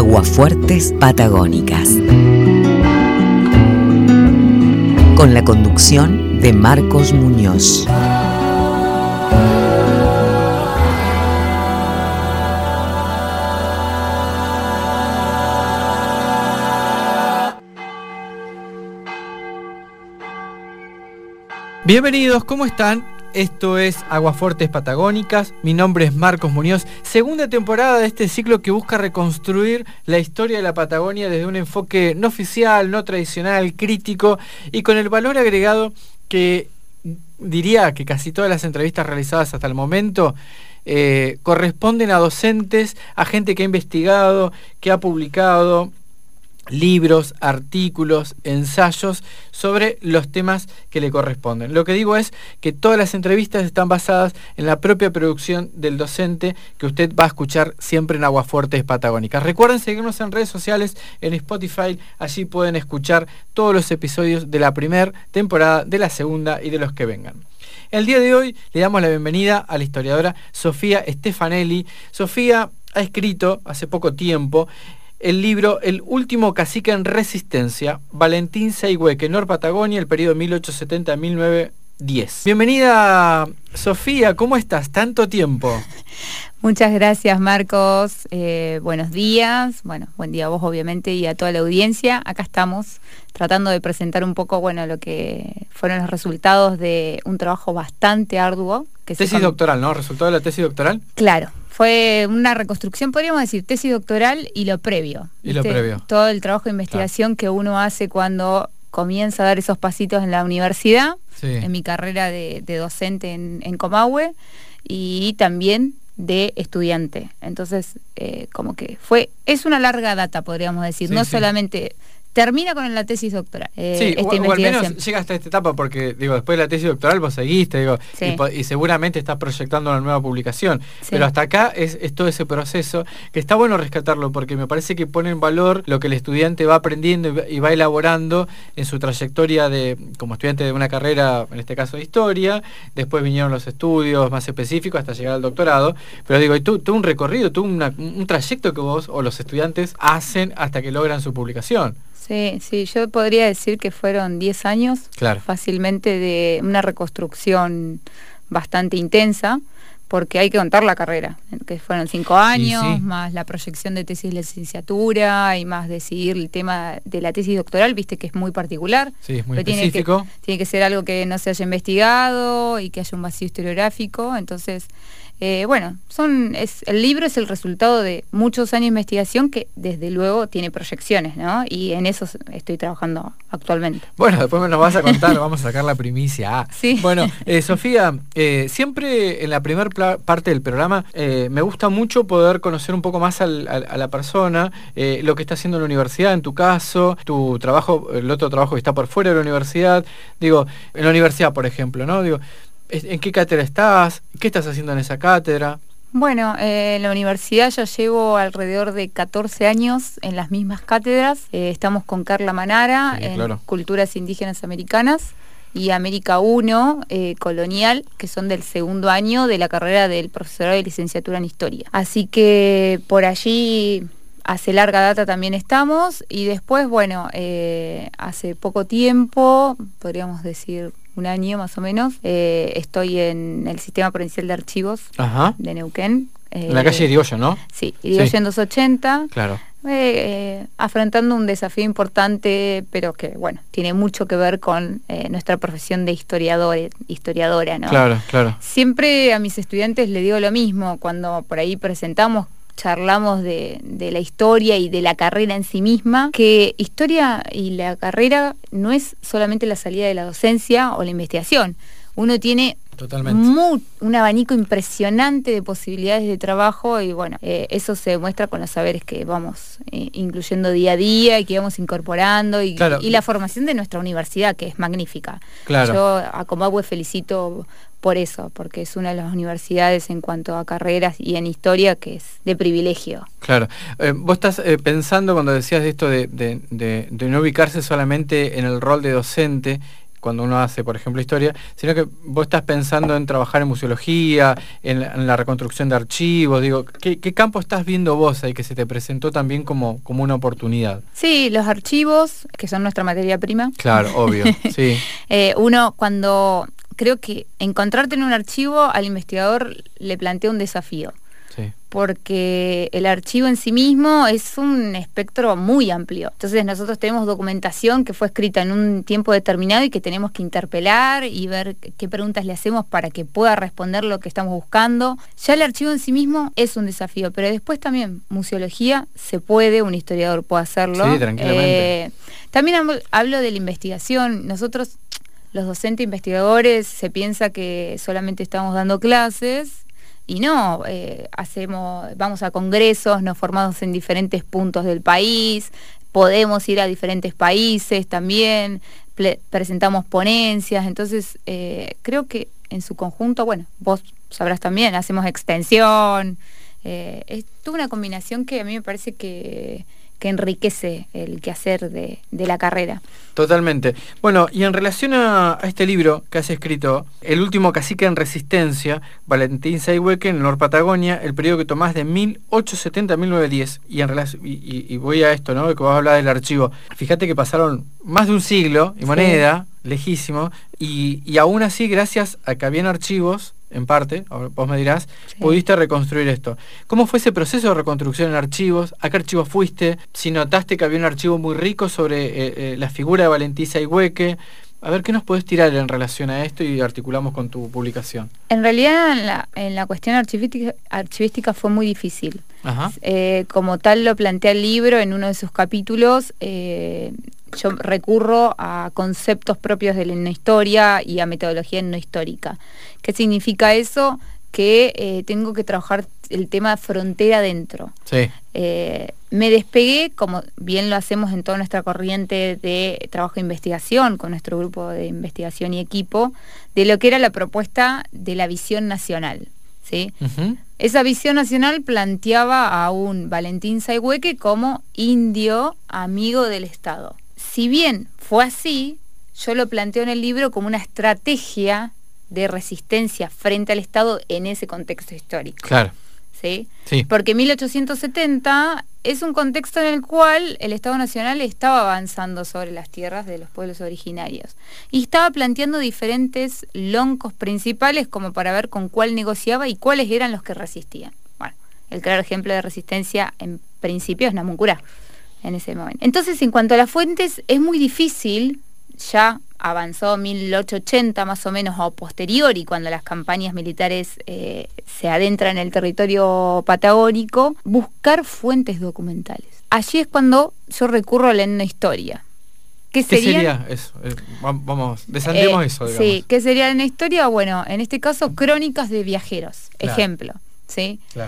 Aguafuertes Patagónicas. Con la conducción de Marcos Muñoz. Bienvenidos, ¿cómo están? Esto es Aguafuertes Patagónicas, mi nombre es Marcos Muñoz, segunda temporada de este ciclo que busca reconstruir la historia de la Patagonia desde un enfoque no oficial, no tradicional, crítico y con el valor agregado que diría que casi todas las entrevistas realizadas hasta el momento corresponden a docentes, a gente que ha investigado, que ha publicado libros, artículos, ensayos sobre los temas que le corresponden. Lo que digo es que todas las entrevistas están basadas en la propia producción del docente que usted va a escuchar siempre en Aguafuertes Patagónicas. Recuerden seguirnos en redes sociales, en Spotify, allí pueden escuchar todos los episodios de la primera temporada, de la segunda y de los que vengan. El día de hoy le damos la bienvenida a la historiadora Sofía Stefanelli. Sofía ha escrito hace poco tiempo el libro El último cacique en resistencia, Valentín Sayhueque, Nor Patagonia, el periodo 1870-1910. Bienvenida, Sofía, ¿cómo estás? Tanto tiempo. Muchas gracias, Marcos. Buenos días. Bueno, buen día a vos, obviamente, y a toda la audiencia. Acá estamos tratando de presentar un poco, lo que fueron los resultados de un trabajo bastante arduo. Tesis doctoral, ¿no? ¿Resultado de la tesis doctoral? Claro. Fue una reconstrucción, podríamos decir, tesis doctoral y lo previo. Y lo previo. Todo el trabajo de investigación que uno hace cuando comienza a dar esos pasitos en la universidad, sí. En mi carrera de docente en Comahue, y también de estudiante. Entonces, es una larga data, podríamos decir, sí, no sí. Solamente termina con la tesis doctoral. Sí, o al menos llega hasta esta etapa, porque después de la tesis doctoral vos seguiste, sí. y seguramente estás proyectando una nueva publicación. Sí. Pero hasta acá es todo ese proceso, que está bueno rescatarlo, porque me parece que pone en valor lo que el estudiante va aprendiendo y va elaborando en su trayectoria como estudiante de una carrera, en este caso de historia. Después vinieron los estudios más específicos hasta llegar al doctorado. Pero tú un recorrido, un trayecto que vos o los estudiantes hacen hasta que logran su publicación. Sí, yo podría decir que fueron 10 años, claro. Fácilmente, de una reconstrucción bastante intensa, porque hay que contar la carrera, que fueron 5 años, sí. Más la proyección de tesis de licenciatura y más decidir el tema de la tesis doctoral, viste que es muy particular. Sí, es muy específico. Tiene que ser algo que no se haya investigado y que haya un vacío historiográfico, entonces... el libro es el resultado de muchos años de investigación que desde luego tiene proyecciones, ¿no? Y en eso estoy trabajando actualmente. Bueno, después nos vas a contar, vamos a sacar la primicia. Sí. Bueno, Sofía, siempre en la primera parte del programa me gusta mucho poder conocer un poco más a la persona, lo que está haciendo en la universidad, en tu caso, tu trabajo, el otro trabajo que está por fuera de la universidad. En la universidad, por ejemplo, ¿no? ¿En qué cátedra estás? ¿Qué estás haciendo en esa cátedra? Bueno, en la universidad ya llevo alrededor de 14 años en las mismas cátedras. Estamos con Carla Manara, sí, en claro. Culturas Indígenas Americanas, y América 1, Colonial, que son del segundo año de la carrera del profesorado de licenciatura en Historia. Así que por allí... hace larga data también estamos, y después, hace poco tiempo, podríamos decir 1 año más o menos, estoy en el Sistema Provincial de Archivos, ajá. De Neuquén. En la calle Irigoyen, ¿no? Sí, Irigoyen 280. Claro. Afrontando un desafío importante, pero que, tiene mucho que ver con nuestra profesión de historiadora, ¿no? Claro. Siempre a mis estudiantes les digo lo mismo, cuando por ahí charlamos de la historia y de la carrera en sí misma, que historia y la carrera no es solamente la salida de la docencia o la investigación. Uno tiene un abanico impresionante de posibilidades de trabajo y eso se demuestra con los saberes que vamos incluyendo día a día y que vamos incorporando y la formación de nuestra universidad, que es magnífica. Claro. Yo a Comahue felicito por eso, porque es una de las universidades en cuanto a carreras y en historia que es de privilegio. Claro. Vos estás pensando, cuando decías esto de no ubicarse solamente en el rol de docente, cuando uno hace, por ejemplo, historia, sino que vos estás pensando en trabajar en museología, en la reconstrucción de archivos. Digo, ¿qué campo estás viendo vos ahí que se te presentó también como una oportunidad? Sí, los archivos, que son nuestra materia prima. Claro, obvio, sí. Uno cuando... Creo que encontrarte en un archivo al investigador le plantea un desafío. Sí. Porque el archivo en sí mismo es un espectro muy amplio. Entonces nosotros tenemos documentación que fue escrita en un tiempo determinado y que tenemos que interpelar y ver qué preguntas le hacemos para que pueda responder lo que estamos buscando. Ya el archivo en sí mismo es un desafío, pero después también museología se puede, un historiador puede hacerlo. Sí, tranquilamente. También hablo de la investigación. Nosotros, los docentes investigadores, se piensa que solamente estamos dando clases y no, vamos a congresos, nos formamos en diferentes puntos del país, podemos ir a diferentes países también, presentamos ponencias, entonces creo que en su conjunto, bueno, vos sabrás también, hacemos extensión, es toda una combinación que a mí me parece que enriquece el quehacer de la carrera. Totalmente. Bueno, y en relación a este libro que has escrito, El último cacique en resistencia, Valentín Sayhueque, en Nor Patagonia, el periodo que tomás de 1870 a 1910, y voy a esto, ¿no? Que vas a hablar del archivo. Fíjate que pasaron más de un siglo y moneda, lejísimo, y aún así, gracias a que habían archivos, en parte, ahora vos me dirás, sí, pudiste reconstruir esto. ¿Cómo fue ese proceso de reconstrucción en archivos? ¿A qué archivos fuiste? Si notaste que había un archivo muy rico sobre la figura de Valentín Sayhueque. A ver, ¿qué nos podés tirar en relación a esto y articulamos con tu publicación? En realidad, en la cuestión archivística fue muy difícil. Ajá. Como tal lo plantea el libro en uno de sus capítulos, yo recurro a conceptos propios de la etnohistoria y a metodología etnohistórica. ¿Qué significa eso? Que tengo que trabajar el tema frontera adentro. Sí. Me despegué, como bien lo hacemos en toda nuestra corriente de trabajo de investigación, con nuestro grupo de investigación y equipo, de lo que era la propuesta de la visión nacional, ¿sí? Uh-huh. Esa visión nacional planteaba a un Valentín Sayhueque como indio amigo del Estado. Si bien fue así, yo lo planteo en el libro como una estrategia de resistencia frente al Estado en ese contexto histórico. Claro. ¿Sí? Sí. Porque 1870 es un contexto en el cual el Estado Nacional estaba avanzando sobre las tierras de los pueblos originarios y estaba planteando diferentes loncos principales como para ver con cuál negociaba y cuáles eran los que resistían. Bueno, el claro ejemplo de resistencia en principio es Namuncurá en ese momento. Entonces, en cuanto a las fuentes, es muy difícil, ya avanzó 1880 más o menos, o posteriori, cuando las campañas militares se adentran en el territorio patagónico, buscar fuentes documentales. Allí es cuando yo recurro a la etnohistoria. ¿Qué sería eso? Vamos, desandemos eso, digamos. Sí, ¿qué sería la etnohistoria? Bueno, en este caso, crónicas de viajeros, claro. Ejemplo, ¿sí? Claro.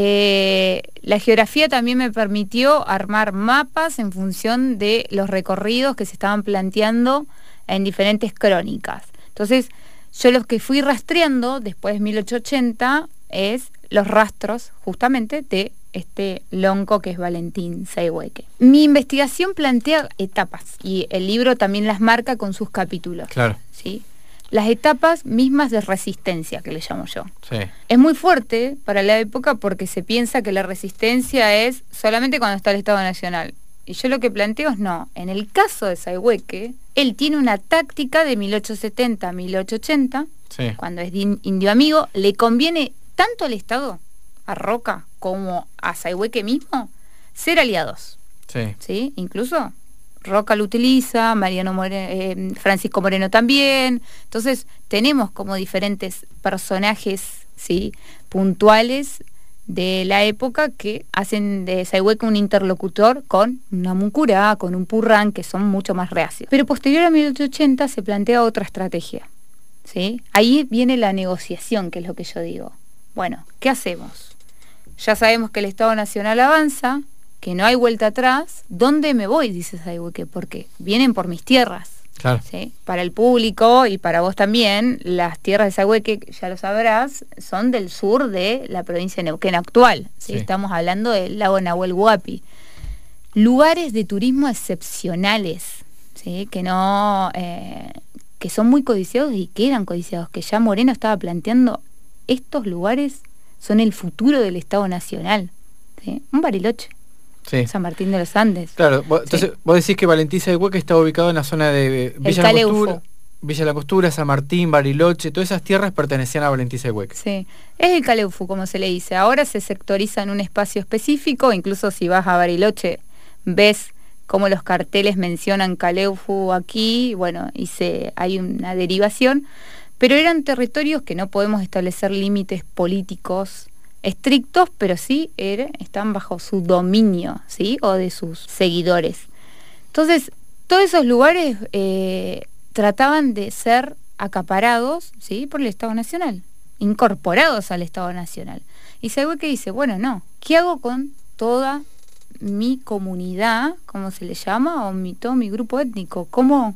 La geografía también me permitió armar mapas en función de los recorridos que se estaban planteando en diferentes crónicas. Entonces, yo los que fui rastreando después de 1880 es los rastros justamente de este lonco que es Valentín Sayhueque. Mi investigación plantea etapas y el libro también las marca con sus capítulos. Claro. ¿Sí? Las etapas mismas de resistencia, que le llamo yo. Sí. Es muy fuerte para la época porque se piensa que la resistencia es solamente cuando está el Estado Nacional. Y yo lo que planteo es no. En el caso de Sayhueque, él tiene una táctica de 1870 a 1880, sí, cuando es indio amigo, le conviene tanto al Estado, a Roca, como a Sayhueque mismo, ser aliados. Sí. ¿Sí? Incluso Roca lo utiliza, Francisco Moreno también. Entonces tenemos como diferentes personajes, ¿sí?, puntuales de la época que hacen de Sayhueque un interlocutor con un Namuncurá, con un Purrán, que son mucho más reacios. Pero posterior a 1880 se plantea otra estrategia, ¿sí? Ahí viene la negociación, que es lo que yo digo. Bueno, ¿qué hacemos? Ya sabemos que el Estado Nacional avanza, que no hay vuelta atrás. ¿Dónde me voy?, dice Sayhueque, porque vienen por mis tierras. Claro. ¿Sí? Para el público y para vos también, las tierras de Sayhueque, ya lo sabrás, son del sur de la provincia de Neuquén actual. ¿Sí? Sí. Estamos hablando del lago Nahuel Huapi. Lugares de turismo excepcionales, ¿sí?, que que son muy codiciados y que eran codiciados, que ya Moreno estaba planteando, estos lugares son el futuro del Estado Nacional, ¿sí? Un Bariloche, Sí. San Martín de los Andes. Claro, entonces Sí. vos decís que Valentín Saigüeque está ubicado en la zona de Villa Caleufu. La Costura, San Martín, Bariloche, todas esas tierras pertenecían a Valentín Saigüeque. Sí, es el Caleufu, como se le dice. Ahora se sectoriza en un espacio específico, incluso si vas a Bariloche, ves cómo los carteles mencionan Caleufu aquí, bueno, hay una derivación, pero eran territorios que no podemos establecer límites políticos estrictos, pero sí están bajo su dominio, ¿sí? O de sus seguidores. Entonces, todos esos lugares trataban de ser acaparados, ¿sí? Por el Estado Nacional, incorporados al Estado Nacional. Y Saigüeque dice, bueno, no, ¿qué hago con toda mi comunidad, como se le llama, o todo mi grupo étnico? ¿Cómo,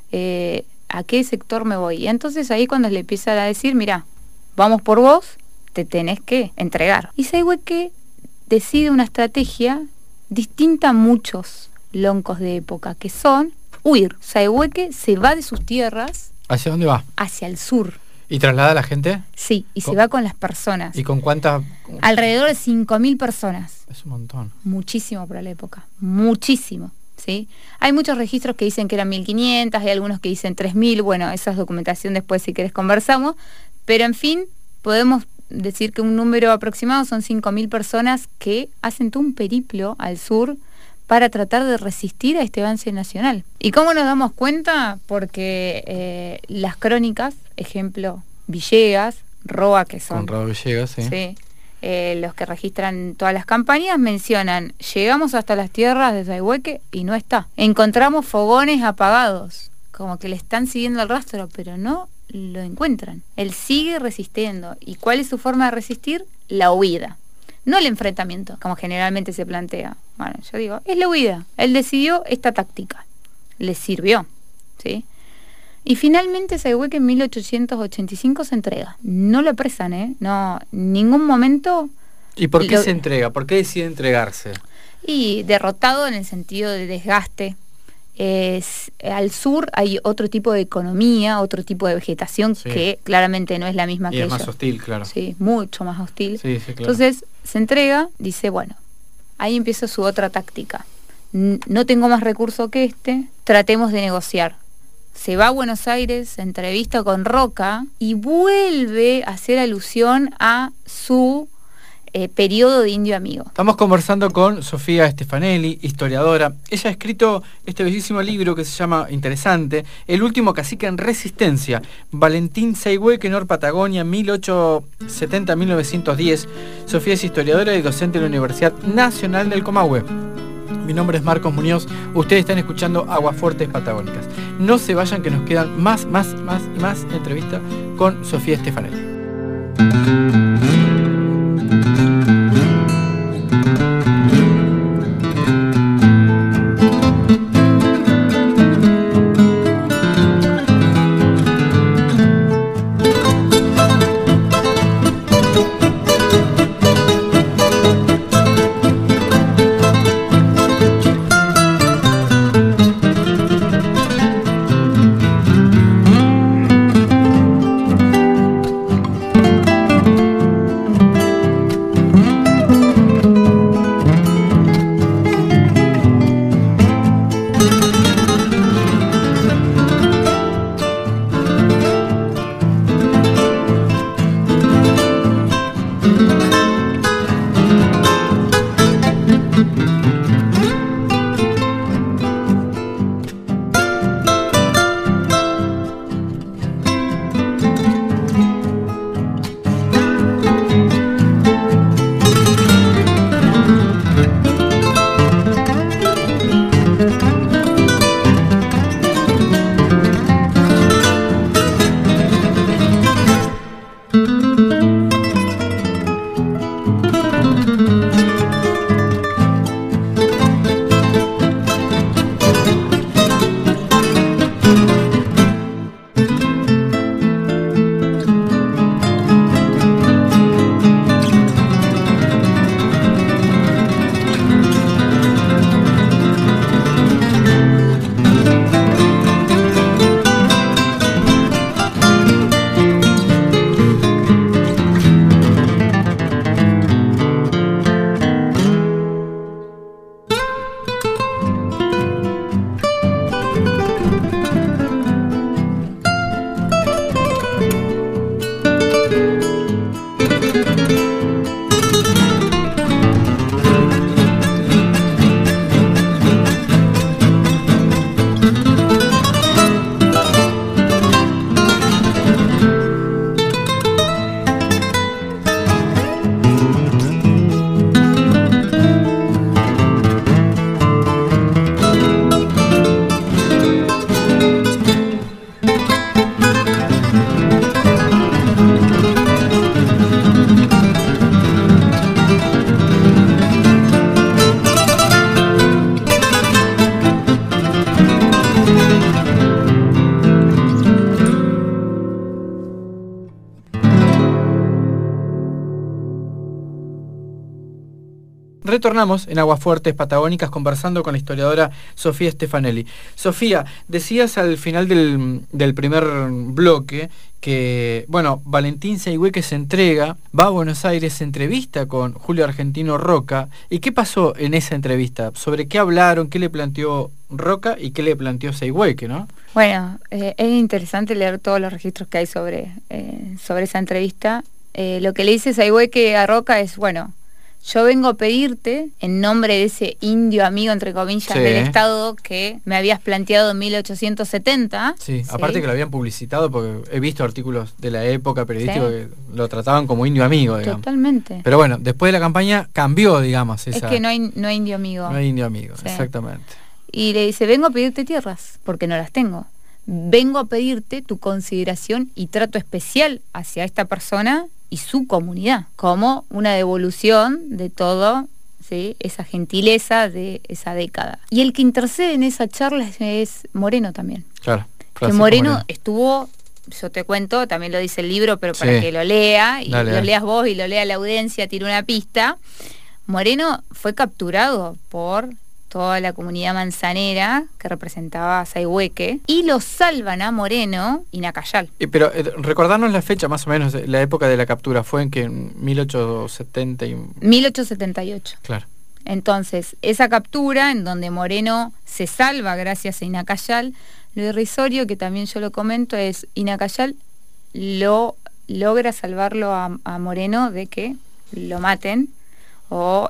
a qué sector me voy? Y entonces ahí cuando le empiezan a decir, mira, vamos por vos, te tenés que entregar. Y Saigüeque decide una estrategia distinta a muchos loncos de época, que son huir. Saigüeque se va de sus tierras. ¿Hacia dónde va? Hacia el sur. ¿Y traslada a la gente? Sí, y se va con las personas. ¿Y con cuántas? Alrededor de 5.000 personas. Es un montón. Muchísimo para la época, muchísimo, ¿sí? Hay muchos registros que dicen que eran 1.500, hay algunos que dicen 3.000, bueno, esa es documentación, después si querés conversamos, pero en fin, podemos decir que un número aproximado son 5.000 personas que hacen todo un periplo al sur para tratar de resistir a este avance nacional. ¿Y cómo nos damos cuenta? Porque las crónicas, ejemplo, Villegas, Roa, que son... Conrado Villegas, sí. Sí, los que registran todas las campañas, mencionan, llegamos hasta las tierras de Saigüeque y no está. Encontramos fogones apagados, como que le están siguiendo el rastro, pero no lo encuentran. Él sigue resistiendo. ¿Y cuál es su forma de resistir? La huida. No el enfrentamiento, como generalmente se plantea. Bueno, yo digo, es la huida. Él decidió esta táctica. Le sirvió, ¿sí? Y finalmente Saigüeque en 1885 se entrega. No lo apresan, ¿eh? No, en ningún momento... ¿Y por qué se entrega? ¿Por qué decide entregarse? Y derrotado en el sentido de desgaste. Al sur hay otro tipo de economía, otro tipo de vegetación, sí, que claramente no es la misma y que es ellos. más hostil, claro. Sí, mucho más hostil. Sí, sí, claro. Entonces se entrega, dice, bueno, ahí empieza su otra táctica. No tengo más recurso que tratemos de negociar. Se va a Buenos Aires, se entrevista con Roca y vuelve a hacer alusión a su periodo de indio amigo. Estamos conversando con Sofía Stefanelli, historiadora. Ella ha escrito este bellísimo libro que se llama, interesante, El último cacique en resistencia, Valentín Saigüeque, Nor Patagonia, 1870-1910. Sofía es historiadora y docente de la Universidad Nacional del Comahue. Mi nombre es Marcos Muñoz, ustedes están escuchando Aguafuertes Patagónicas. No se vayan, que nos quedan más entrevistas con Sofía Stefanelli. retornamos en Aguafuertes Patagónicas conversando con la historiadora Sofía Stefanelli. Sofía, decías al final del primer bloque que, bueno, Valentín Sayhueque se entrega, va a Buenos Aires, se entrevista con Julio Argentino Roca. ¿Y qué pasó en esa entrevista? ¿Sobre qué hablaron? ¿Qué le planteó Roca y qué le planteó Sayhueque, no? Bueno, es interesante leer todos los registros que hay sobre esa entrevista. Lo que le dice Sayhueque a Roca es, bueno, yo vengo a pedirte, en nombre de ese indio amigo, entre comillas, del Estado que me habías planteado en 1870. Sí, aparte que lo habían publicitado, porque he visto artículos de la época periodística que lo trataban como indio amigo, digamos. Totalmente. Pero bueno, después de la campaña cambió, digamos. Es que no hay indio amigo. No hay indio amigo, exactamente. Y le dice, vengo a pedirte tierras, porque no las tengo. Vengo a pedirte tu consideración y trato especial hacia esta persona y su comunidad, como una devolución de todo, ¿sí?, esa gentileza de esa década. Y el que intercede en esa charla es Moreno también. Claro. Que Moreno estuvo, yo te cuento, también lo dice el libro, pero para que lo lea, y lo leas vos y lo lea la audiencia, tiro una pista. Moreno fue capturado por toda la comunidad manzanera que representaba a Sayhueque, y lo salvan a Moreno y Nacayal. Pero recordarnos la fecha más o menos, la época de la captura, ¿fue en que en 1878? Claro. Entonces, esa captura en donde Moreno se salva gracias a Inacayal, lo irrisorio, que también yo lo comento, es Inacayal logra salvarlo a Moreno de que lo maten o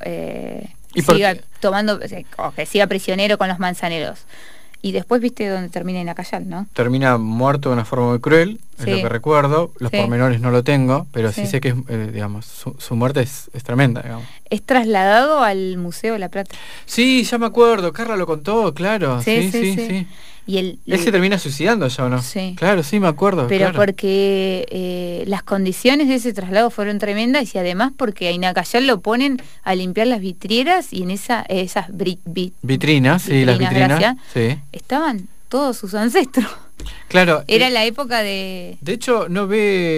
siga tomando, o que siga prisionero con los manzaneros. Y después viste dónde termina Inacayal, ¿no? Termina muerto de una forma muy cruel, es lo que recuerdo. Los pormenores no lo tengo, pero sí sé que digamos, su muerte es tremenda, digamos. Es trasladado al Museo de La Plata. Sí, ya me acuerdo, Carla lo contó, claro. Sí. Y él se termina suicidando ya, ¿o no? Sí. Claro, sí, me acuerdo. Pero porque las condiciones de ese traslado fueron tremendas, y además porque a Inacayal lo ponen a limpiar las vidrieras, y en esas vitrinas, las vitrinas, estaban todos sus ancestros. Claro. Era la época de... De hecho, no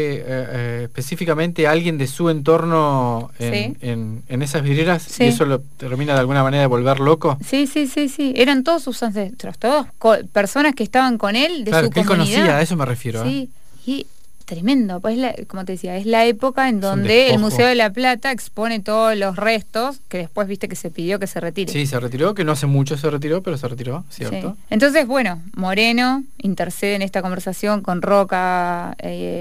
ve específicamente a alguien de su entorno en esas vidrieras, y eso lo termina de alguna manera de volver loco. Sí. Eran todos sus ancestros, todos personas que estaban con él, de su comunidad. Claro, que él conocía, a eso me refiero. Sí, y tremendo, pues como te decía, es la época en donde el Museo de La Plata expone todos los restos, que después viste que se pidió que se retire. Sí, se retiró, que no hace mucho se retiró, pero se retiró, ¿cierto? Sí. Entonces, bueno, Moreno intercede en esta conversación con Roca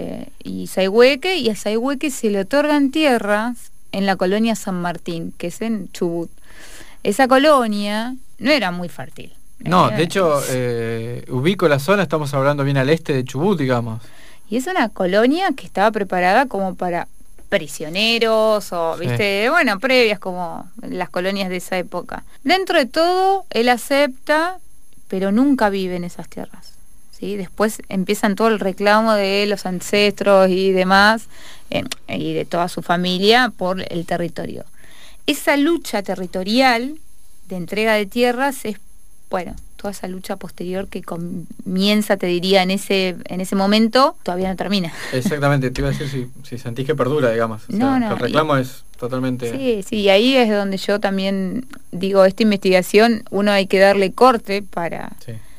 y Sayhueque, y a Sayhueque se le otorgan tierras en la colonia San Martín, que es en Chubut. Esa colonia no era muy fértil. No, de hecho, ubico la zona, estamos hablando bien al este de Chubut, digamos. Y es una colonia que estaba preparada como para prisioneros o, viste, bueno, previas como las colonias de esa época. Dentro de todo, él acepta, pero nunca vive en esas tierras, ¿sí? Después empiezan todo el reclamo de los ancestros y demás, y de toda su familia por el territorio. Esa lucha territorial de entrega de tierras es, bueno, toda esa lucha posterior que comienza, te diría, en ese momento, todavía no termina. Exactamente, te iba a decir si sentís que perdura, digamos. O sea, el reclamo es totalmente... Sí, y ahí es donde yo también digo, esta investigación, uno hay que darle corte para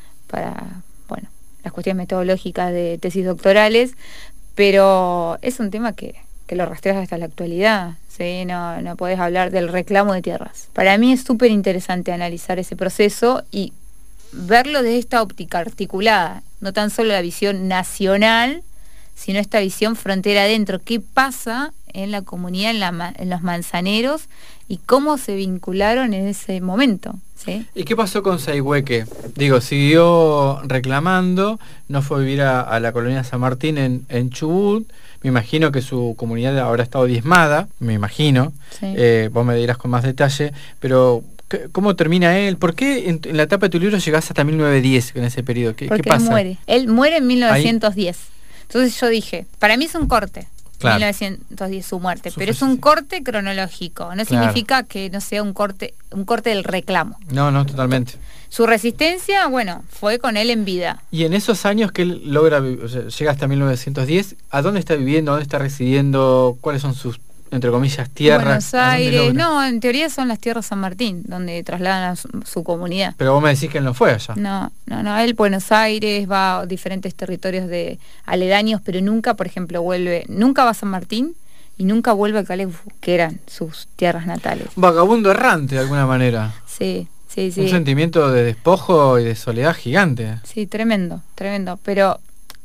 bueno, las cuestiones metodológicas de tesis doctorales, pero es un tema que lo rastreas hasta la actualidad. Sí, no podés hablar del reclamo de tierras. Para mí es súper interesante analizar ese proceso y verlo desde esta óptica articulada, no tan solo la visión nacional, sino esta visión frontera adentro. ¿Qué pasa en la comunidad, en los manzaneros, y cómo se vincularon en ese momento? ¿Sí? ¿Y qué pasó con Sayhueque? Digo, siguió reclamando, no fue a vivir a la colonia San Martín en Chubut. Me imagino que su comunidad habrá estado diezmada, me imagino. Sí. Vos me dirás con más detalle, pero ¿cómo termina él? ¿Por qué en la etapa de tu libro llegás hasta 1910 en ese periodo? ¿Qué pasa? Él muere en 1910. Ahí. Entonces yo dije, para mí es un corte. Claro. 1910 su muerte, pero es un corte cronológico, no significa que no sea un corte del reclamo. No, totalmente. Su resistencia, bueno, fue con él en vida. Y en esos años que él logra, llega hasta 1910, ¿a dónde está viviendo? ¿A dónde está residiendo? ¿Cuáles son sus entre comillas, tierras. Buenos Aires, no, en teoría son las tierras San Martín, donde trasladan a su comunidad. Pero vos me decís que él no fue allá. No, él Buenos Aires va a diferentes territorios de aledaños, pero nunca, por ejemplo, nunca va a San Martín y nunca vuelve a Calefú, que eran sus tierras natales. Vagabundo errante, de alguna manera. Sí. Un sentimiento de despojo y de soledad gigante. Sí, tremendo, pero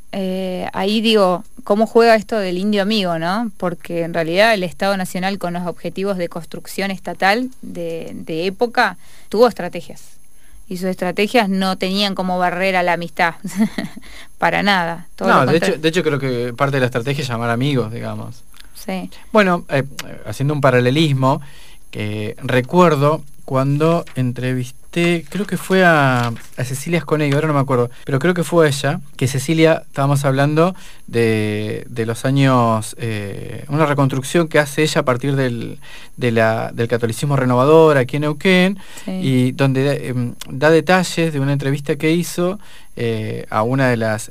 ahí digo, ¿cómo juega esto del indio amigo, no? Porque en realidad el Estado Nacional, con los objetivos de construcción estatal de época, tuvo estrategias. Y sus estrategias no tenían como barrera la amistad, para nada. De hecho creo que parte de la estrategia es llamar amigos, digamos. Sí. Bueno, haciendo un paralelismo, que recuerdo cuando entrevisté, creo que fue a Cecilia Sconegui, ahora no me acuerdo, pero creo que fue ella, que Cecilia, estábamos hablando de los años, una reconstrucción que hace ella a partir del catolicismo renovador aquí en Neuquén, sí. Y donde da detalles de una entrevista que hizo a una de las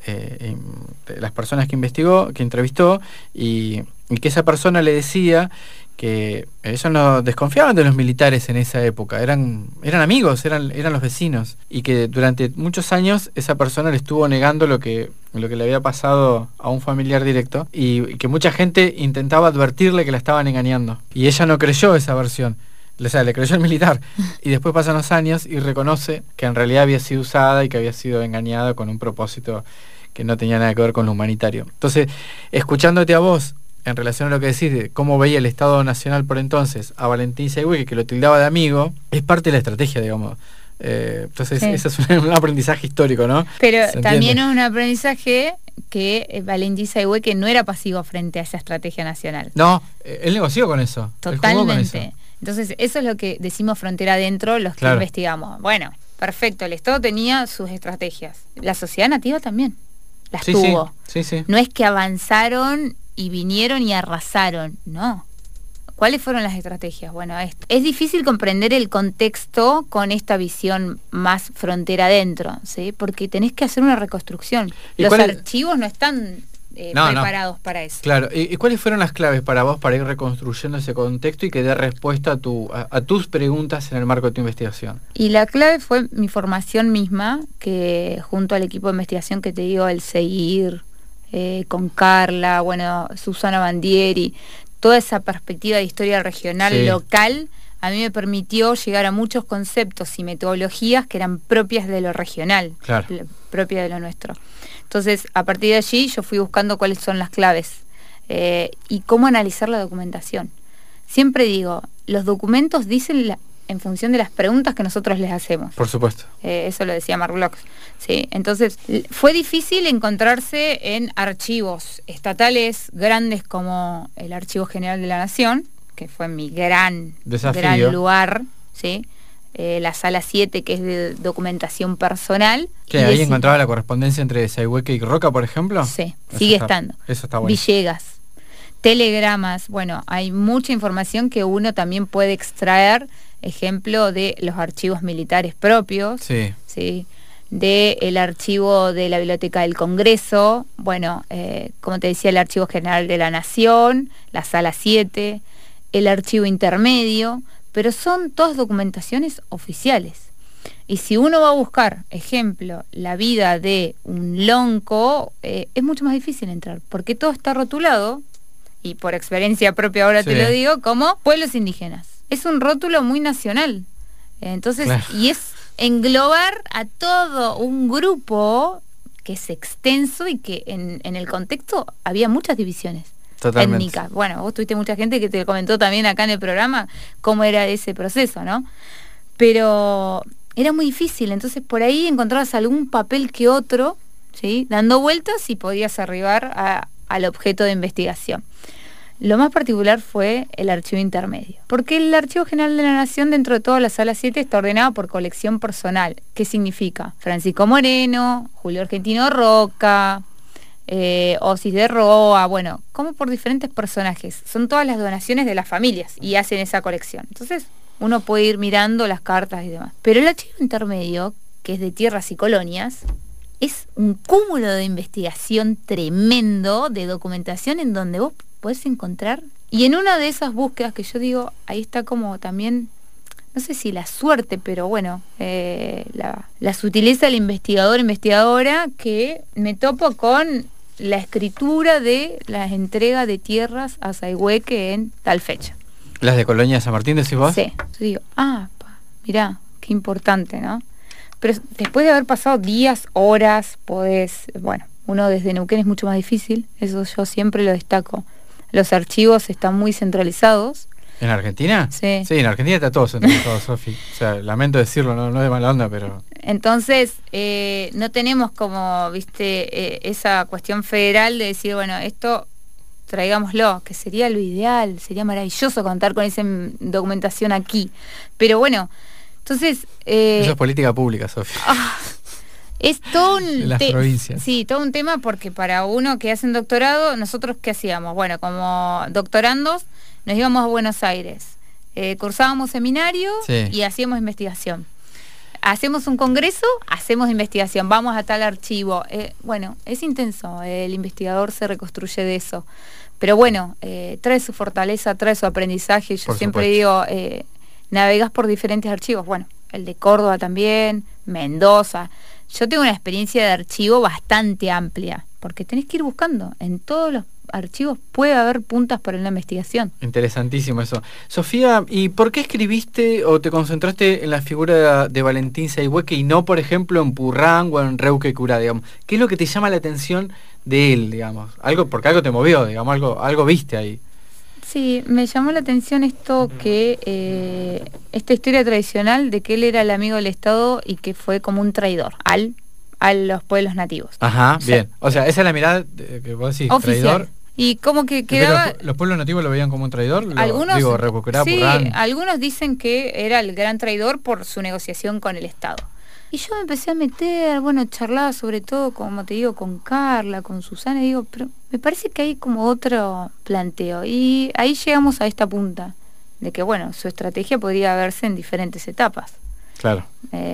personas que entrevistó, y que esa persona le decía que ellos no desconfiaban de los militares en esa época, eran amigos, eran los vecinos, y que durante muchos años esa persona le estuvo negando lo que le había pasado a un familiar directo, y que mucha gente intentaba advertirle que la estaban engañando, y ella no creyó esa versión. O sea, le creyó el militar, y después pasan los años y reconoce que en realidad había sido usada y que había sido engañada con un propósito que no tenía nada que ver con lo humanitario. Entonces, escuchándote a vos en relación a lo que decís de cómo veía el Estado Nacional por entonces a Valentín Sayhueque, que lo tildaba de amigo, es parte de la estrategia, digamos. Entonces, sí. Ese es un aprendizaje histórico, ¿no? Pero también es un aprendizaje que Valentín Sayhueque no era pasivo frente a esa estrategia nacional. No, él negoció con eso. Totalmente. Entonces, eso es lo que decimos frontera adentro, los que investigamos. Bueno, perfecto, el Estado tenía sus estrategias. La sociedad nativa también las tuvo. Sí. No es que avanzaron y vinieron y arrasaron, no. ¿Cuáles fueron las estrategias? Bueno, es difícil comprender el contexto con esta visión más frontera adentro, ¿sí? Porque tenés que hacer una reconstrucción. Los archivos no están preparados para eso. Claro, ¿y cuáles fueron las claves para vos para ir reconstruyendo ese contexto y que dé respuesta a tus preguntas en el marco de tu investigación? Y la clave fue mi formación misma, que junto al equipo de investigación que te digo, el seguir, con Carla, bueno, Susana Bandieri, toda esa perspectiva de historia regional, local, a mí me permitió llegar a muchos conceptos y metodologías que eran propias de lo regional, propias de lo nuestro. Entonces, a partir de allí yo fui buscando cuáles son las claves y cómo analizar la documentación. Siempre digo, los documentos dicen en función de las preguntas que nosotros les hacemos. Por supuesto. Eso lo decía Mark Bloch. ¿Sí? Entonces, fue difícil encontrarse en archivos estatales grandes como el Archivo General de la Nación, que fue mi gran lugar, ¿sí? La Sala 7, que es de documentación personal. ¿Qué? ¿Ahí encontraba la correspondencia entre Sayhueque y Roca, por ejemplo? Sí, sigue estando. Eso está bueno. Villegas, telegramas, bueno, hay mucha información que uno también puede extraer, ejemplo de los archivos militares propios, ¿sí? Del archivo de la Biblioteca del Congreso, bueno, como te decía, el Archivo General de la Nación, la Sala 7, el archivo intermedio, pero son todas documentaciones oficiales. Y si uno va a buscar, ejemplo, la vida de un lonco, es mucho más difícil entrar, porque todo está rotulado, y por experiencia propia ahora te lo digo, como pueblos indígenas. Es un rótulo muy nacional. Entonces, y es englobar a todo un grupo que es extenso y que en el contexto había muchas divisiones étnicas. Bueno, vos tuviste mucha gente que te comentó también acá en el programa cómo era ese proceso, ¿no? Pero era muy difícil, entonces por ahí encontrabas algún papel que otro, ¿sí? Dando vueltas y podías arribar al objeto de investigación. Lo más particular fue el archivo intermedio, porque el Archivo General de la Nación, dentro de toda la Sala 7, está ordenado por colección personal. ¿Qué significa? Francisco Moreno, Julio Argentino Roca, Osis de Roa, bueno, como por diferentes personajes. Son todas las donaciones de las familias y hacen esa colección. Entonces uno puede ir mirando las cartas y demás. Pero el archivo intermedio, que es de tierras y colonias, es un cúmulo de investigación tremendo, de documentación en donde vos podés encontrar Y en una de esas búsquedas que yo digo, ahí está como también, no sé si la suerte, pero bueno, la sutileza del investigador, investigadora, que me topo con la escritura de la entrega de tierras a Sayhueque en tal fecha. ¿Las de Colonia de San Martín decís vos? Sí, yo digo, mirá, qué importante, ¿no? Pero después de haber pasado días, horas, bueno, uno desde Neuquén es mucho más difícil, eso yo siempre lo destaco. Los archivos están muy centralizados. ¿En Argentina? Sí. Sí, en Argentina está todo centralizado, Sofi. O sea, lamento decirlo, no es de mala onda, pero... Entonces, no tenemos como, viste, esa cuestión federal de decir, bueno, esto traigámoslo, que sería lo ideal, sería maravilloso contar con esa documentación aquí. Pero bueno, entonces... eso es política pública, Sofi. Es todo un en las provincias. Sí, todo un tema, porque para uno que hace un doctorado, nosotros ¿qué hacíamos? Bueno, como doctorandos, nos íbamos a Buenos Aires, cursábamos seminarios y hacíamos investigación. Hacemos un congreso, hacemos investigación, vamos a tal archivo. Bueno, es intenso, el investigador se reconstruye de eso. Pero bueno, trae su fortaleza, trae su aprendizaje. Yo siempre digo, navegás por diferentes archivos. Bueno, el de Córdoba también, Mendoza. Yo tengo una experiencia de archivo bastante amplia, porque tenés que ir buscando. En todos los archivos puede haber puntas para una investigación. Interesantísimo eso. Sofía, ¿y por qué escribiste o te concentraste en la figura de Valentín Sayhueque y no, por ejemplo, en Purrán o en Reuque Curá, digamos? ¿Qué es lo que te llama la atención de él, digamos? Porque algo te movió, digamos, algo viste ahí. Sí, me llamó la atención esto que esta historia tradicional de que él era el amigo del Estado y que fue como un traidor a los pueblos nativos. Ajá, bien. O sea, esa es la mirada que vos decís, oficial. Traidor. Y como que quedaba... ¿Los pueblos nativos lo veían como un traidor? Algunos, sí, Purrán. Algunos dicen que era el gran traidor por su negociación con el Estado. Y yo me empecé a meter, bueno, charlaba sobre todo, como te digo, con Carla, con Susana, y digo, pero me parece que hay como otro planteo. Y ahí llegamos a esta punta, de que, bueno, su estrategia podría verse en diferentes etapas. Claro.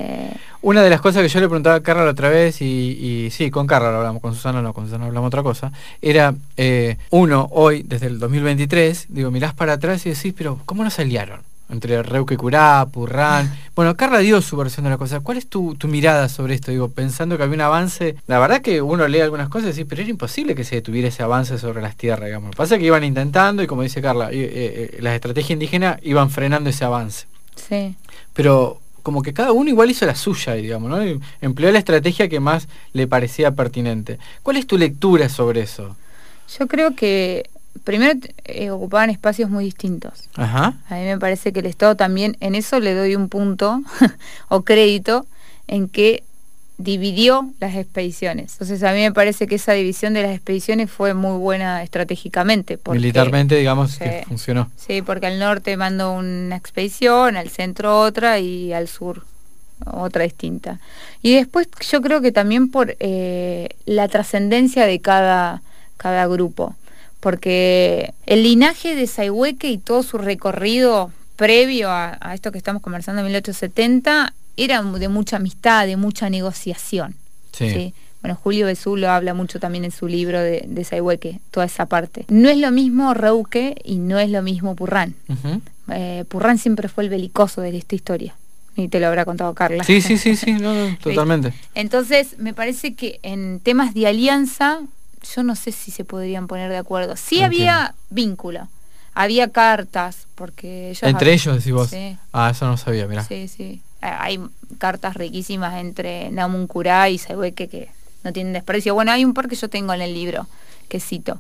Una de las cosas que yo le preguntaba a Carla la otra vez, y sí, con Carla lo hablamos, con Susana hablamos otra cosa, era, uno, hoy, desde el 2023, digo, mirás para atrás y decís, pero ¿cómo nos aliaron? Entre Reuque Curá, Purrán. Bueno, Carla dio su versión de la cosa. ¿Cuál es tu mirada sobre esto? Digo, pensando que había un avance. La verdad que uno lee algunas cosas y dice, pero era imposible que se detuviera ese avance sobre las tierras, digamos. Lo que pasa es que iban intentando y, como dice Carla, las estrategias indígenas iban frenando ese avance. Sí. Pero como que cada uno igual hizo la suya, digamos, ¿no? Y empleó la estrategia que más le parecía pertinente. ¿Cuál es tu lectura sobre eso? Yo creo que primero ocupaban espacios muy distintos. Ajá. A mí me parece que el Estado también, en eso le doy un punto o crédito, en que dividió las expediciones. Entonces a mí me parece que esa división de las expediciones fue muy buena estratégicamente. Porque, militarmente, digamos, que funcionó. Sí, porque al norte mandó una expedición, al centro otra y al sur otra distinta. Y después yo creo que también por la trascendencia de cada grupo. Porque el linaje de Sayhueque y todo su recorrido previo a esto que estamos conversando en 1870 era de mucha amistad, de mucha negociación. ¿Sí? Bueno, Julio Besú lo habla mucho también en su libro de Sayhueque, toda esa parte. No es lo mismo Reuque y no es lo mismo Purrán. Purrán siempre fue el belicoso de esta historia. Y te lo habrá contado Carla. Sí, no, totalmente. Entonces, me parece que en temas de alianza, yo no sé si se podrían poner de acuerdo. Sí, había vínculo, había cartas, porque ellos... ¿Entre ellos decís vos? Sí. Eso no sabía, mirá. Sí. Hay cartas riquísimas entre Namuncurá y Sayhueque que no tienen desprecio. Bueno, hay un par que yo tengo en el libro, que cito.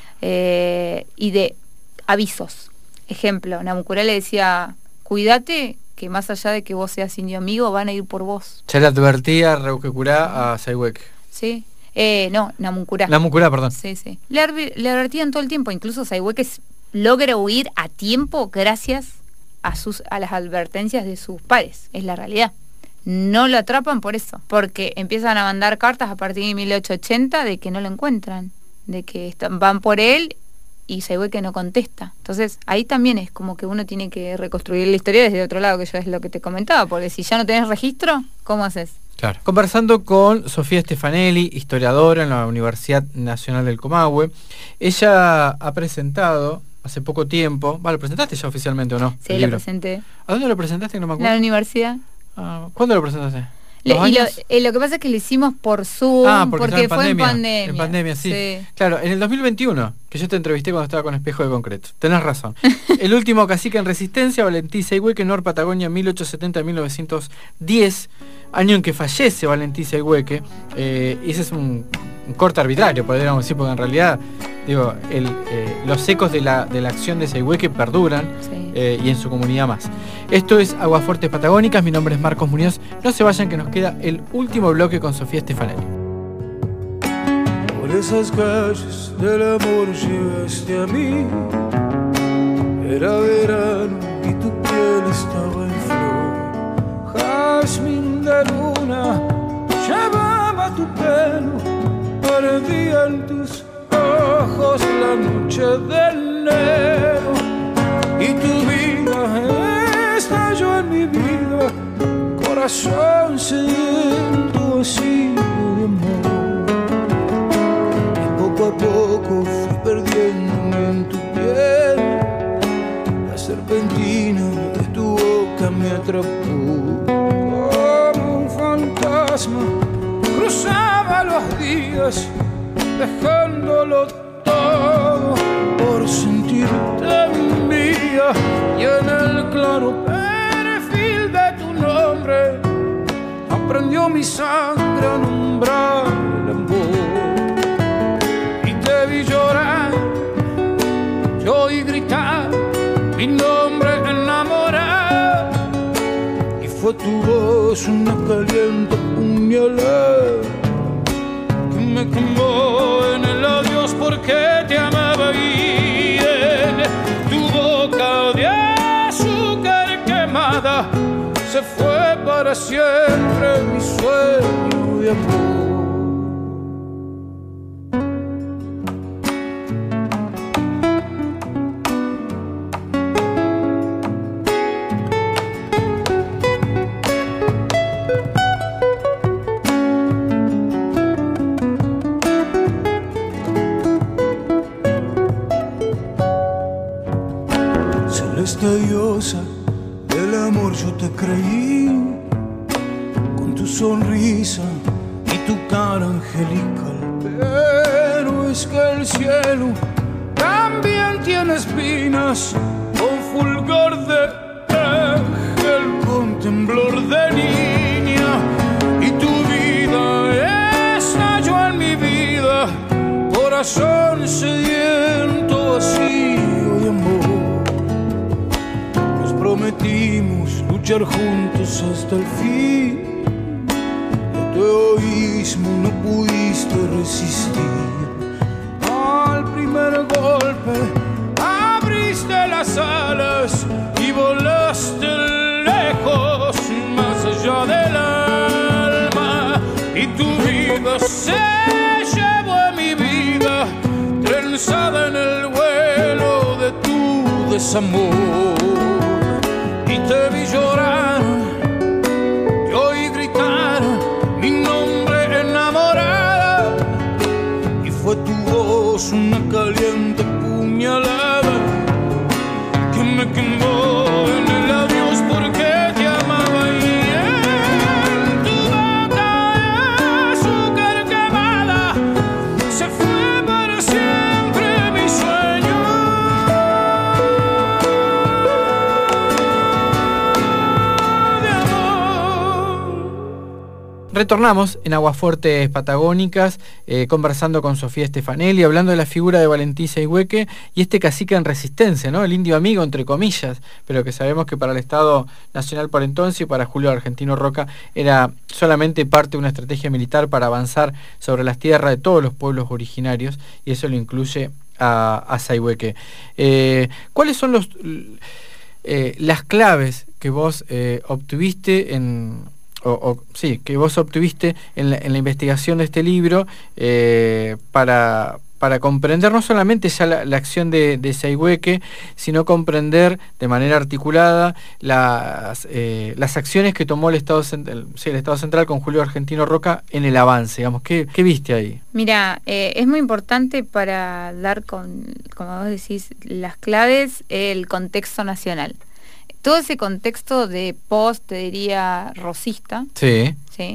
Y de avisos. Ejemplo, Namuncurá le decía, cuídate, que más allá de que vos seas indio amigo, van a ir por vos. Ya le advertía Reuque Curá a Sayhueque. Sí. No, Namuncurá. Namuncurá, perdón. Sí. Le advertían todo el tiempo. Incluso Sayhueque logra huir a tiempo gracias a las advertencias de sus pares. Es la realidad. No lo atrapan por eso. Porque empiezan a mandar cartas a partir de 1880 de que no lo encuentran. De que van por él y Sayhueque no contesta. Entonces ahí también es como que uno tiene que reconstruir la historia desde otro lado, que yo es lo que te comentaba. Porque si ya no tenés registro, ¿cómo haces? Claro. Conversando con Sofía Stefanelli, historiadora en la Universidad Nacional del Comahue, ella ha presentado hace poco tiempo. ¿Lo presentaste ya oficialmente o no? Sí, lo presenté. ¿A dónde lo presentaste? No me acuerdo. En la universidad. ¿Cuándo lo presentaste? Lo que pasa es que lo hicimos por Zoom, porque fue en pandemia. En pandemia, sí. Claro, en el 2021, que yo te entrevisté cuando estaba con Espejo de Concreto. Tenés razón. El último cacique en resistencia, Valentí Sayhueque, Nor Patagonia, 1870-1910, año en que fallece Valentí Sayhueque. Y ese es un corte arbitrario, podríamos decir, porque en realidad, digo, los ecos de la acción de Sayhueque perduran, y en su comunidad más. Esto es Aguafuertes Patagónicas, mi nombre es Marcos Muñoz. No se vayan, que nos queda el último bloque con Sofía Stefanelli. Por esas calles del amor llegaste a mí. Era verano y tu piel estaba en flor. Jazmín de luna llevaba tu pelo. Ardía en tus ojos la noche de enero. Y tu vida estalló en mi vida, corazón sediento así de amor. Y poco a poco fui perdiéndome en tu piel. La serpentina de tu boca me atrapó. Como un fantasma cruzaba los días, dejándolo todo por sentirte mía. Y en el claro perfil de tu nombre aprendió mi sangre a nombrar el amor. Y te vi llorar, yo oí gritar mi nombre enamorado. Y fue tu voz una caliente puñalada que me quemó en el adiós porque te amaba. Y en tu boca de azúcar quemada se fue para siempre mi sueño de amor. Diosa del amor yo te creí, con tu sonrisa y tu cara angelical. Pero es que el cielo también tiene espinas, con fulgor de ángel, con temblor de niña. Y tu vida estalló en mi vida, corazón sediento vacío de amor. Prometimos luchar juntos hasta el fin. De tu egoísmo no pudiste resistir. Al primer golpe abriste las alas y volaste lejos, más allá del alma. Y tu vida se llevó a mi vida, trenzada en el vuelo de tu desamor. Y te vi llorar, y oí gritar mi nombre enamorada. Y fue tu voz una caliente puñalada que me quemó en el adiós porque te amaba. Y en tu boca de azúcar quemada se fue para siempre mi sueño. Retornamos en Aguafuertes Patagónicas, conversando con Sofía Stefanelli, hablando de la figura de Valentí Sayhueque y este cacique en resistencia, ¿no? El indio amigo, entre comillas, pero que sabemos que para el Estado Nacional por entonces y para Julio Argentino Roca era solamente parte de una estrategia militar para avanzar sobre las tierras de todos los pueblos originarios, y eso lo incluye a Sayhueque. ¿Cuáles son las claves que vos obtuviste que vos obtuviste en la investigación de este libro, para para comprender no solamente ya la acción de Sayhueque, sino comprender de manera articulada las acciones que tomó el Estado Central con Julio Argentino Roca en el avance, digamos. ¿Qué viste ahí? Mira, es muy importante para dar como vos decís, las claves, el contexto nacional. Todo ese contexto de post, te diría, rosista. Sí.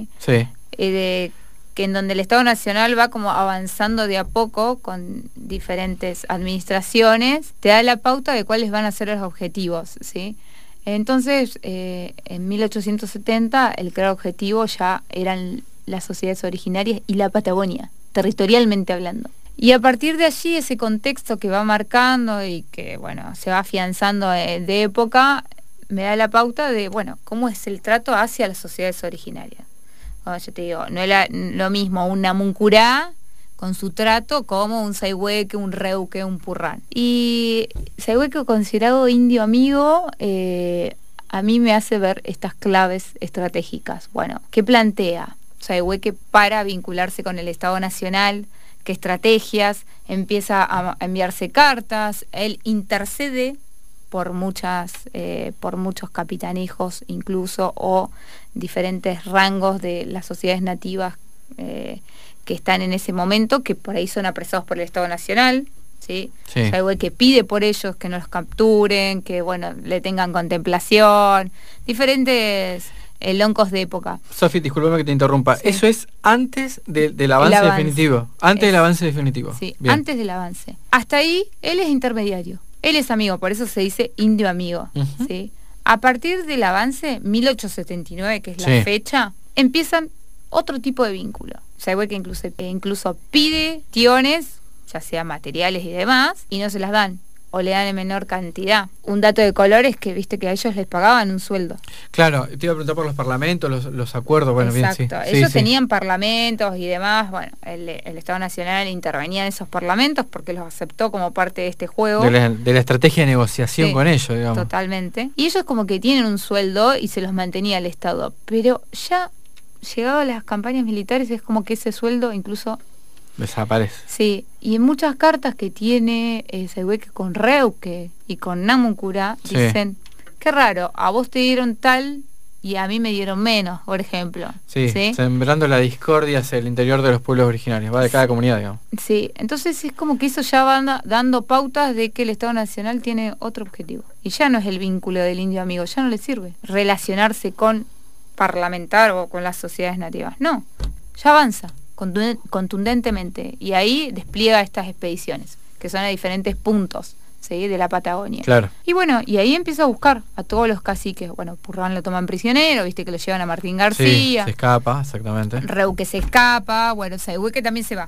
Que en donde el Estado Nacional va como avanzando de a poco con diferentes administraciones, te da la pauta de cuáles van a ser los objetivos, ¿sí? Entonces, en 1870, el claro objetivo ya eran las sociedades originarias y la Patagonia, territorialmente hablando. Y a partir de allí, ese contexto que va marcando y que, bueno, se va afianzando de época, me da la pauta de, bueno, cómo es el trato hacia las sociedades originarias. Como yo te digo, no era lo mismo un Namuncurá con su trato como un Sayhueque, un Reuque, un Purrán. Y Sayhueque, considerado indio amigo, a mí me hace ver estas claves estratégicas. Bueno, ¿qué plantea Sayhueque para vincularse con el Estado Nacional? ¿Qué estrategias? Empieza a enviarse cartas, él intercede por muchos capitanejos incluso, o diferentes rangos de las sociedades nativas que están en ese momento, que por ahí son apresados por el Estado Nacional, ¿sí? Sayhueque pide por ellos que no los capturen, que bueno, le tengan contemplación, diferentes loncos de época. Sofi, discúlpame que te interrumpa. Sí. Eso es antes del avance definitivo. Antes del avance definitivo. Sí, bien. Antes del avance. Hasta ahí, él es intermediario. Él es amigo, por eso se dice indio amigo. Uh-huh. ¿Sí? A partir del avance, 1879, que es la fecha, empiezan otro tipo de vínculo. Sayhueque incluso pide tiones, ya sea materiales y demás, y no se las dan, o le dan en menor cantidad. Un dato de color es que viste que a ellos les pagaban un sueldo. Claro, te iba a preguntar por los parlamentos, los acuerdos, bueno, exacto. Bien, sí. Ellos tenían parlamentos y demás, bueno, el Estado Nacional intervenía en esos parlamentos porque los aceptó como parte de este juego. De la estrategia de negociación con ellos, digamos. Totalmente. Y ellos como que tienen un sueldo y se los mantenía el Estado, pero ya llegado a las campañas militares es como que ese sueldo incluso desaparece. Sí, y en muchas cartas que tiene Sayhueque con Reuque y con Namuncurá, dicen, qué raro, a vos te dieron tal y a mí me dieron menos, por ejemplo. Sí, sembrando la discordia hacia el interior de los pueblos originarios, va de cada comunidad, digamos. Sí, entonces es como que eso ya va dando pautas de que el Estado Nacional tiene otro objetivo. Y ya no es el vínculo del indio amigo, ya no le sirve relacionarse con parlamentar o con las sociedades nativas. No, ya avanza contundentemente y ahí despliega estas expediciones que son a diferentes puntos, ¿sí?, de la Patagonia. Claro. Y bueno, y ahí empieza a buscar a todos los caciques. Bueno, Purrán lo toman prisionero, viste que lo llevan a Martín García. Sí, se escapa, exactamente. Reuque se escapa, bueno, Sayhueque también se va.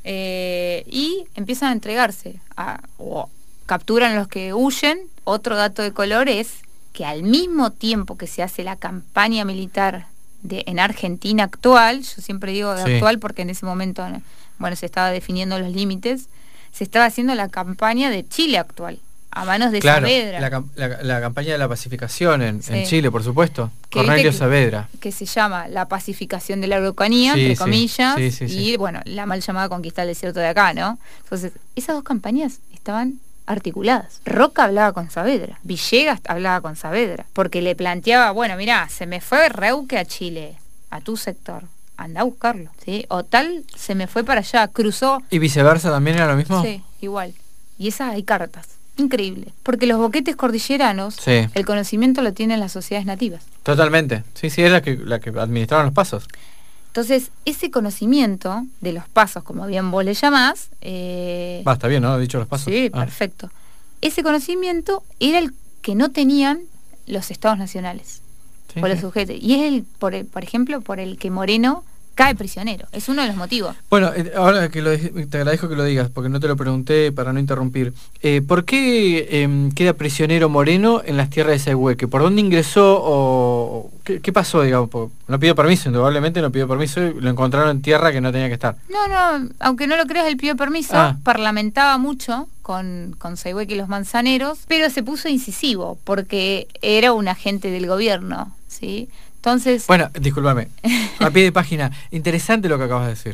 Y empiezan a entregarse o capturan a los que huyen. Otro dato de color es que al mismo tiempo que se hace la campaña militar en Argentina actual, yo siempre digo de actual porque en ese momento, bueno, se estaba definiendo los límites, se estaba haciendo la campaña de Chile actual, a manos de Saavedra. La campaña de la pacificación en Chile, por supuesto. Cornelio Saavedra. Que se llama la pacificación de la Araucanía, entre comillas, y bueno, la mal llamada conquista del desierto de acá, ¿no? Entonces, esas dos campañas estaban articuladas. Roca hablaba con Saavedra, Villegas hablaba con Saavedra, porque le planteaba, bueno, mirá, se me fue Reuque a Chile, a tu sector, anda a buscarlo, ¿sí? O tal, se me fue para allá, cruzó. ¿Y viceversa también era lo mismo? Sí, igual. Y esas hay cartas. Increíble. Porque los boquetes cordilleranos, el conocimiento lo tienen las sociedades nativas. Totalmente. Sí, es la que administraron los pasos. Entonces, ese conocimiento de los pasos, como bien vos le llamás... está bien, ¿no? Dicho los pasos. Sí, perfecto. Ese conocimiento era el que no tenían los estados nacionales, por los sujetos. Y es por ejemplo, por el que Moreno cae prisionero. Es uno de los motivos. Bueno, ahora que te agradezco que lo digas, porque no te lo pregunté para no interrumpir. ¿Por qué queda prisionero Moreno en las tierras de Sayhueque? ¿Por dónde ingresó o qué pasó, digamos? No pidió permiso, indudablemente no pidió permiso y lo encontraron en tierra que no tenía que estar. No, aunque no lo creas, él pidió permiso, parlamentaba mucho con Sayhueque y los manzaneros, pero se puso incisivo, porque era un agente del gobierno, ¿sí? Entonces... Bueno, discúlpame, a pie de página, interesante lo que acabas de decir.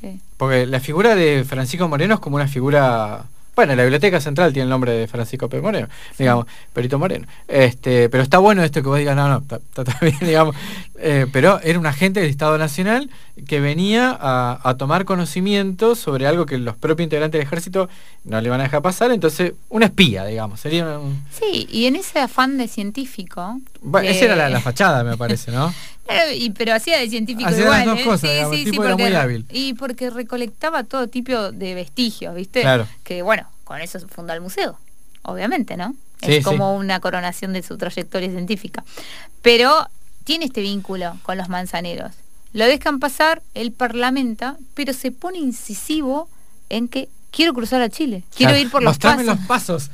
Sí. Porque la figura de Francisco Moreno es como una figura... Bueno, la Biblioteca Central tiene el nombre de Francisco P. Moreno, digamos, Perito Moreno. Pero está bueno esto que vos digas, no, está bien, digamos. Pero era un agente del Estado Nacional que venía a tomar conocimiento sobre algo que los propios integrantes del ejército no le van a dejar pasar, entonces, una espía, digamos, sería un... Sí, y en ese afán de científico... Bueno, esa era la fachada, me parece, ¿no? Pero hacía de científico hacía igual. Las dos cosas, digamos, el tipo era muy hábil. Y porque recolectaba todo tipo de vestigios, ¿viste? Claro. Que bueno, con eso se fundó el museo, obviamente, ¿no? Sí, es como una coronación de su trayectoria científica. Pero tiene este vínculo con los manzaneros. Lo dejan pasar, él parlamenta, pero se pone incisivo en que quiero cruzar a Chile, quiero ir por los pasos. Mostrame los pasos.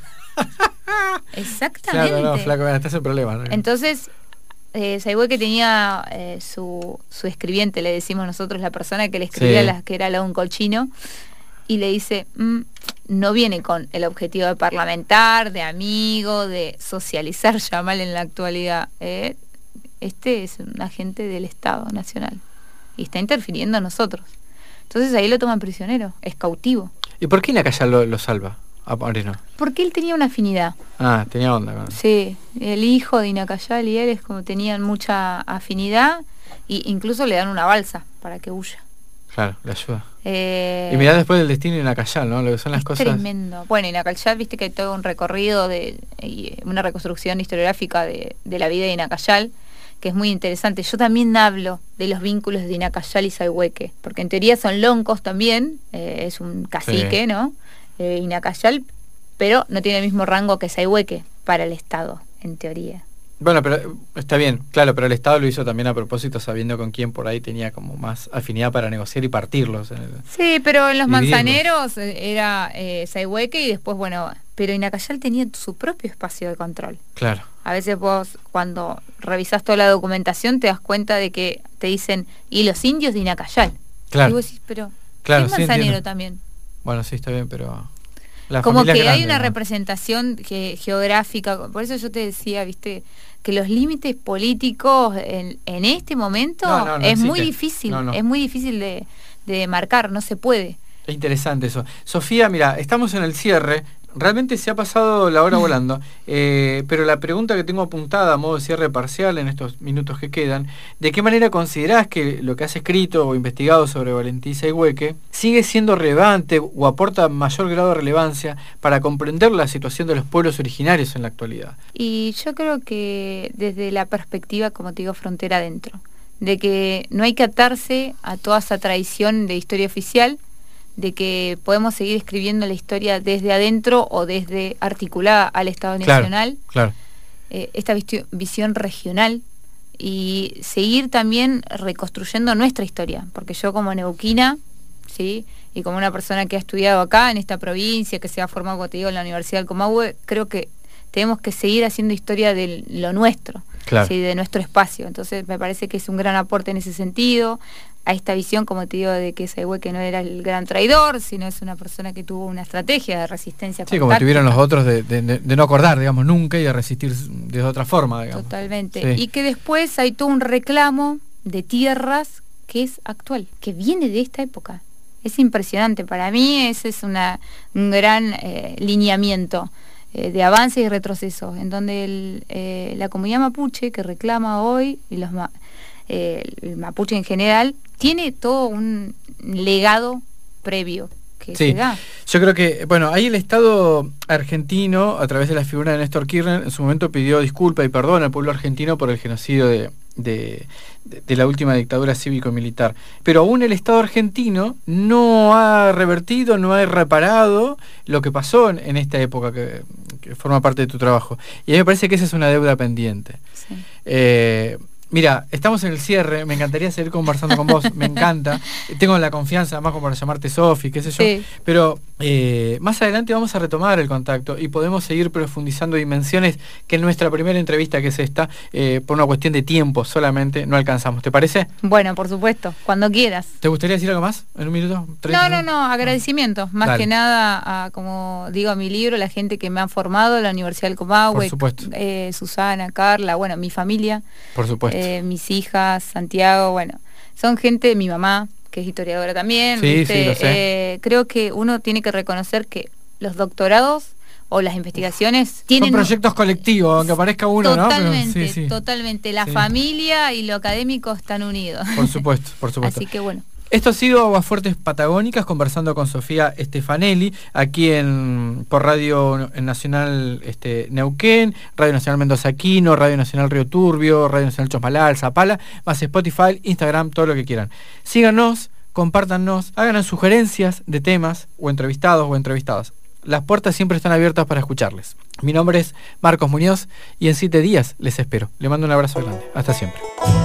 Exactamente. Claro, no, flaco, este es el problema, ¿no? Entonces, Sayhueque tenía su escribiente, le decimos nosotros, la persona que le escribía, que era un colchino, y le dice, no viene con el objetivo de parlamentar, de amigo, de socializar, llamarle en la actualidad. Este es un agente del Estado Nacional y está interfiriendo en nosotros. Entonces ahí lo toman prisionero, es cautivo. ¿Y por qué Inacayal lo salva a Moreno? Porque él tenía una afinidad. Ah, tenía onda. ¿No? Sí, el hijo de Inacayal y él es como tenían mucha afinidad, e incluso le dan una balsa para que huya. Claro, le ayuda. Y mirá después del destino de Inacayal, ¿no? Lo que son las cosas... Tremendo. Bueno, Inacayal, viste que hay todo un recorrido, una reconstrucción historiográfica de la vida de Inacayal, que es muy interesante. Yo también hablo de los vínculos de Inacayal y Sayhueque, porque en teoría son loncos también, es un cacique, sí, ¿no? Inacayal, pero no tiene el mismo rango que Sayhueque para el Estado, en teoría. Bueno, pero está bien, claro, pero el Estado lo hizo también a propósito, sabiendo con quién por ahí tenía como más afinidad para negociar y partirlos. Sí, pero en los manzaneros era Sayhueque y después, bueno, pero Inacayal tenía su propio espacio de control. Claro. A veces vos, cuando revisás toda la documentación, te das cuenta de que te dicen, y los indios de Inacayal. Claro. Y vos decís, pero claro, es manzanero sí, también. Bueno, sí, está bien, pero... Como que hay grande, una ¿no? representación geográfica, por eso yo te decía, viste, que los límites políticos en este momento no es existe. muy difícil, es muy difícil de marcar, no se puede. Es interesante eso. Sofía, mira, estamos en el cierre. Realmente se ha pasado la hora volando, pero la pregunta que tengo apuntada a modo de cierre parcial en estos minutos que quedan, ¿de qué manera considerás que lo que has escrito o investigado sobre Valentín Sayhueque sigue siendo relevante o aporta mayor grado de relevancia para comprender la situación de los pueblos originarios en la actualidad? Y yo creo que desde la perspectiva, como te digo, frontera adentro, de que no hay que atarse a toda esa tradición de historia oficial, de que podemos seguir escribiendo la historia desde adentro o desde articulada al Estado Nacional, claro. Esta visión regional, y seguir también reconstruyendo nuestra historia, porque yo como neuquina, ¿sí?, y como una persona que ha estudiado acá en esta provincia, que se ha formado, como te digo, en la Universidad del Comahue, creo que tenemos que seguir haciendo historia de lo nuestro, claro, ¿sí?, de nuestro espacio. Entonces me parece que es un gran aporte en ese sentido, a esta visión, como te digo, de que Sayhueque no era el gran traidor, sino es una persona que tuvo una estrategia de resistencia. Sí, como tuvieron los otros de no acordar, digamos, nunca, y de resistir de otra forma, digamos. Totalmente. Sí. Y que después hay todo un reclamo de tierras que es actual, que viene de esta época. Es impresionante. Para mí ese es un gran lineamiento de avance y retroceso, en donde la comunidad mapuche que reclama hoy, y el mapuche en general, tiene todo un legado previo que se da. Yo creo que, bueno, ahí el Estado argentino, a través de la figura de Néstor Kirchner, en su momento pidió disculpa y perdón al pueblo argentino por el genocidio de la última dictadura cívico-militar. Pero aún el Estado argentino no ha revertido, no ha reparado lo que pasó en esta época que forma parte de tu trabajo. Y a mí me parece que esa es una deuda pendiente. Sí. Mira, estamos en el cierre, me encantaría seguir conversando con vos, me encanta. Tengo la confianza además como para llamarte Sofi, qué sé yo. Sí. Pero más adelante vamos a retomar el contacto y podemos seguir profundizando dimensiones que en nuestra primera entrevista, que es esta, por una cuestión de tiempo solamente, no alcanzamos. ¿Te parece? Bueno, por supuesto, cuando quieras. ¿Te gustaría decir algo más en un minuto? No, agradecimientos. Más que nada, como digo, a mi libro, la gente que me ha formado, la Universidad del Comahue, por supuesto. Susana, Carla, bueno, mi familia. Por supuesto. Mis hijas, Santiago, bueno, son gente, mi mamá, que es historiadora también. Sí, ¿viste? sí, lo sé. Creo que uno tiene que reconocer que los doctorados o las investigaciones tienen... Son proyectos colectivos, aunque parezca uno, totalmente, ¿no? Pero, sí. Totalmente. La Sí. familia y lo académico están unidos. Por supuesto, por supuesto. Así que bueno. Esto ha sido Aguafuertes Patagónicas, conversando con Sofía Stefanelli, aquí por Radio Nacional Neuquén, Radio Nacional Mendoza Aquino, Radio Nacional Río Turbio, Radio Nacional Chosmalal, Zapala, más Spotify, Instagram, todo lo que quieran. Síganos, compártanos, háganos sugerencias de temas o entrevistados o entrevistadas. Las puertas siempre están abiertas para escucharles. Mi nombre es Marcos Muñoz y en 7 días les espero. Le mando un abrazo grande. Hasta siempre.